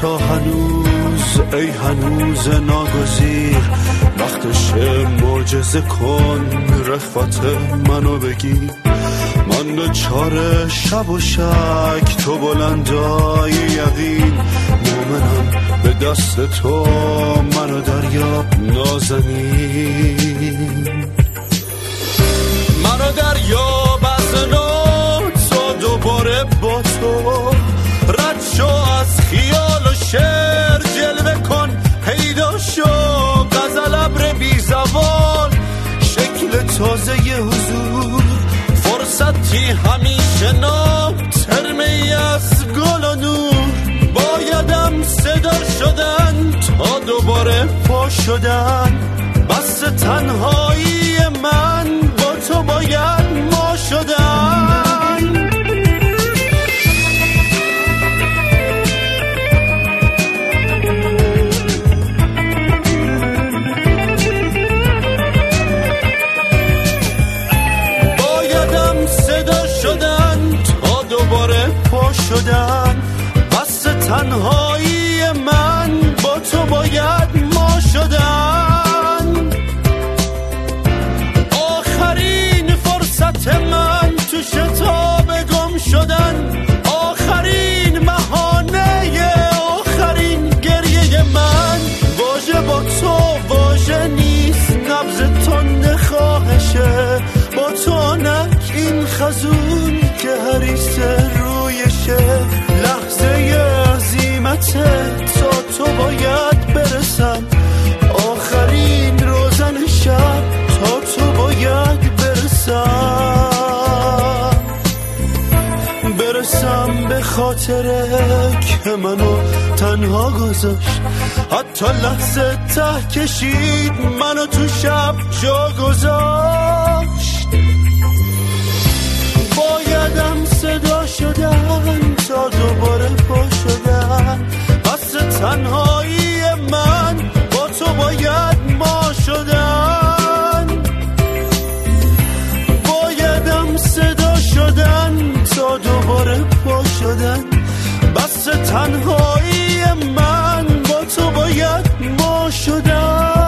تا هنوز ای هنوز ناگزیر وقتشه معجزه کن رفعت منو بگی من دوچار شب و شک تو بلندای یقین مومنم به دست تو منو دریاب نازنین منو دریاب از نو تا دوباره با تو رد شو از خیال و شعر جلوه کن پیدا شو غزل ابر بی زوال شکل تازه ی حضور فرصتی همیشه نام ترمی از گل و نور بایدم صدا شدن تا دوباره پا شدن بس تنهایی من با تو باید ما شدن شدن بس تنهایی من با تو باید ما شدن آخرین فرصت من تو شتاب گم شدن آخرین بهانه آخرین گریه من واژه با تو واژه نیست نبض تند خواهشه با تو نک این خزون که هریسه رویشه لحظه عظیمته تا تو باید برسم آخرین روزن شب تا تو باید برسم به خاطره که منو تنها گذاشت حتی لحظه ته کشید منو تو شب جا گذاشت بایدم صدا شدن تا دوباره پا شدن بس تنهایی من با تو باید ما شدن بایدم صدا شدن تا دوباره پا شدن بس تنهایی من با تو باید ما شدن